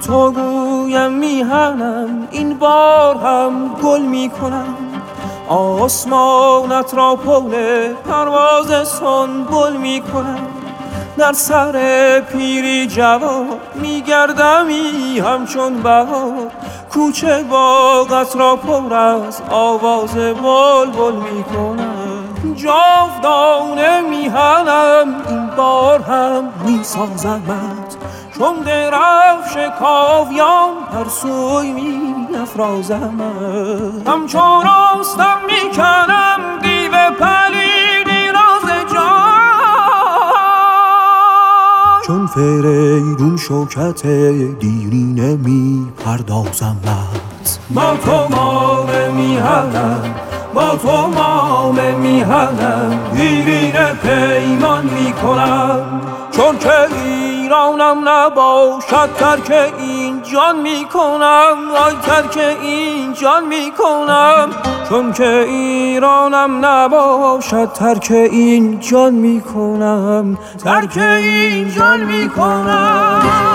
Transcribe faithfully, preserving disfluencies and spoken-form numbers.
تو گویم میهنم این بار هم گل میکنم، آسمانت را پول پرواز سنبل میکنم. در سر پیری جوان میگردمی همچون بهار، کوچه باغت را پر از آواز بلبل میکنم. جاودانه میهنم این بار هم میسازمت، چون درفش کاویان هر سوی میافرازمت. همچون راستم میکنم دیو پلیدی راز جان، چون فریدون شوکت دیرینه میپردازمت. با تو مام میهنم، با تو مام میهنم دیرینه پیمان میکنم. چون که ایرانم نباشد ترک این جان میکنم، آی ترک این جان میکنم. چون که ایرانم نباشد ترک این جان میکنم، ترک این جان میکنم.